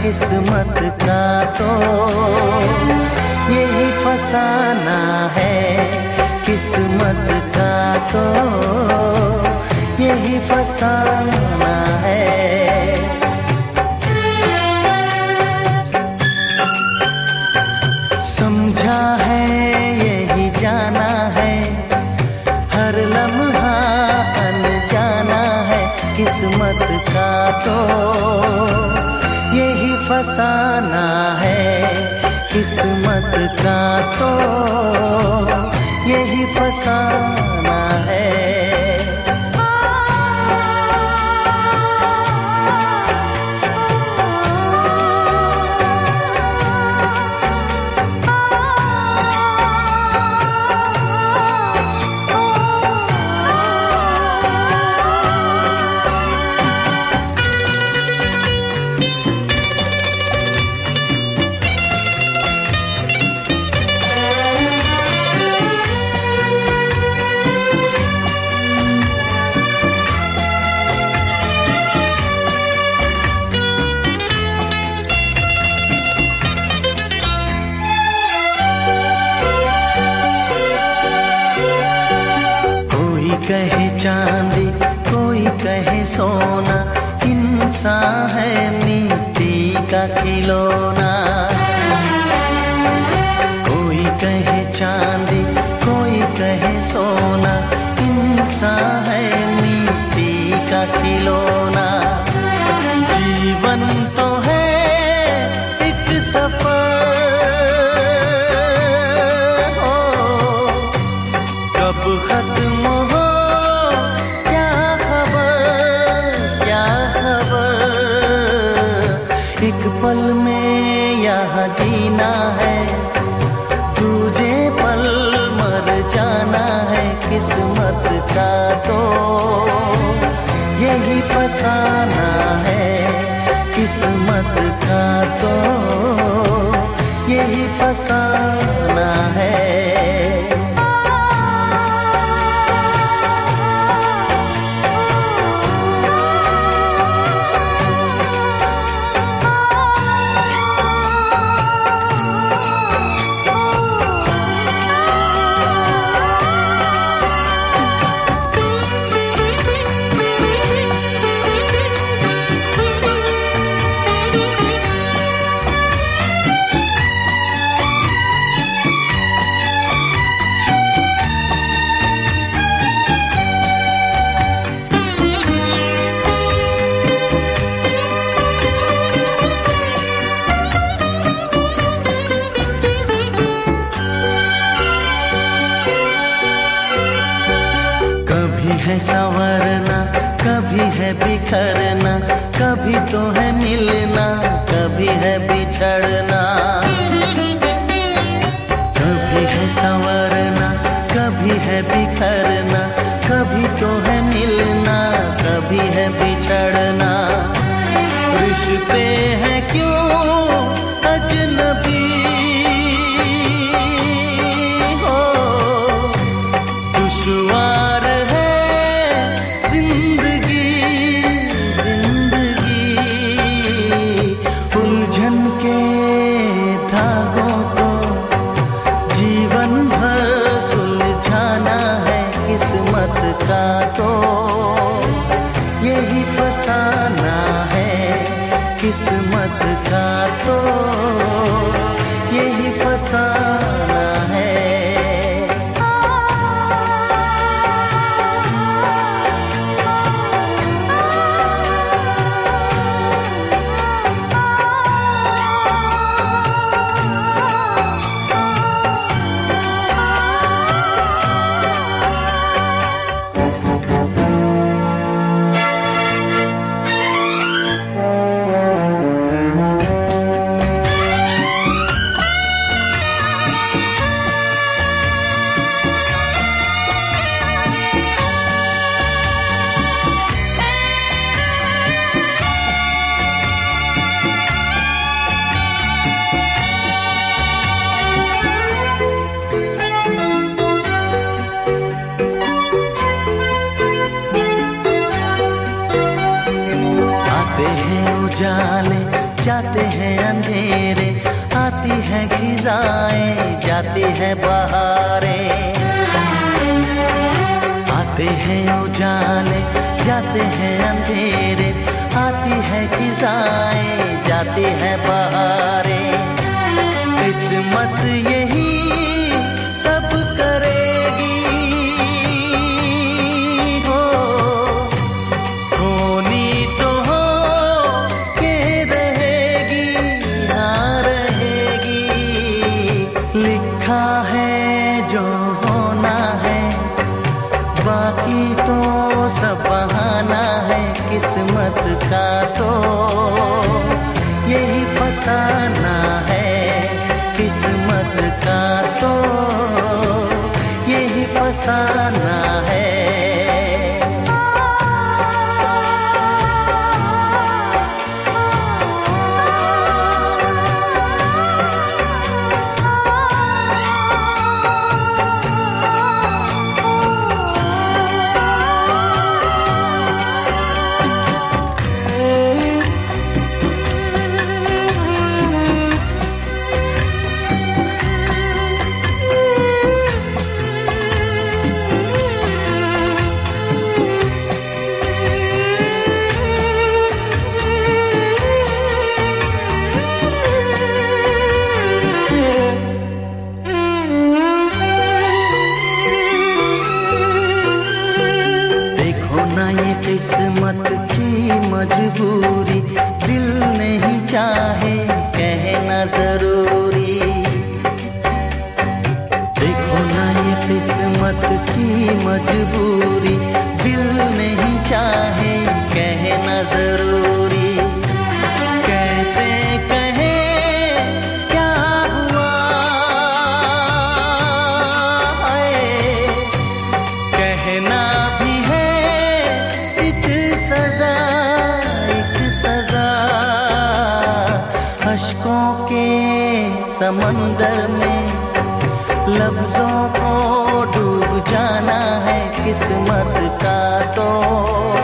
किस्मत का तो यही फसाना है, किस्मत का तो यही फसाना है। समझा है यही जाना है, हर लम्हा अनजाना है, किस्मत का तो यही फसाना है, किस्मत का तो यही फसाना है। कहे चांदी कोई कहे सोना, इंसान है मिट्टी का खिलौना। कोई कहे चांदी कोई कहे सोना, इंसान है मिट्टी का खिलौना। जीवन तो है एक सफर हो, कब खत्म हो एक पल में यहाँ जीना है, दूजे पल मर जाना है, किस्मत का तो यही फसाना है, किस्मत का तो यही फसाना है। कभी है संवरना कभी है बिखरना, कभी तो है मिलना कभी है बिछड़ना। कभी है संवरना कभी है बिखरना, कभी तो है मिलना कभी है बिछड़ना। रिश्ते हैं क्यों अजनबी हो, दुश्वार का तो यही फसाना है, किस्मत का तो यही फसाना है। जाते हैं अंधेरे, आती हैं खिजाएं, जाती हैं बहारें। आते हैं उजाले, जाते हैं अंधेरे, आती हैं खिजाएं, जाती हैं बहारें। किस्मत यही सब करेगी, हो होनी तो हो के रहेगी, हाँ रहेगी। लिखा है जो होना है, बाकी तो सब बहाना है। किस्मत का तो यही फसाना है, किस्मत का तो यही फसाना है। ये किस्मत की मजबूरी, दिल नहीं चाहे कहना जरूरी। देखो ना ये किस्मत की मजबूरी, दिल नहीं चाहे कहना जरूरी। कैसे कहे क्या हुआ, कहना भी है सजा, एक सजा। अश्कों के समंदर में लफ्जों को डूब जाना है। किस्मत का तो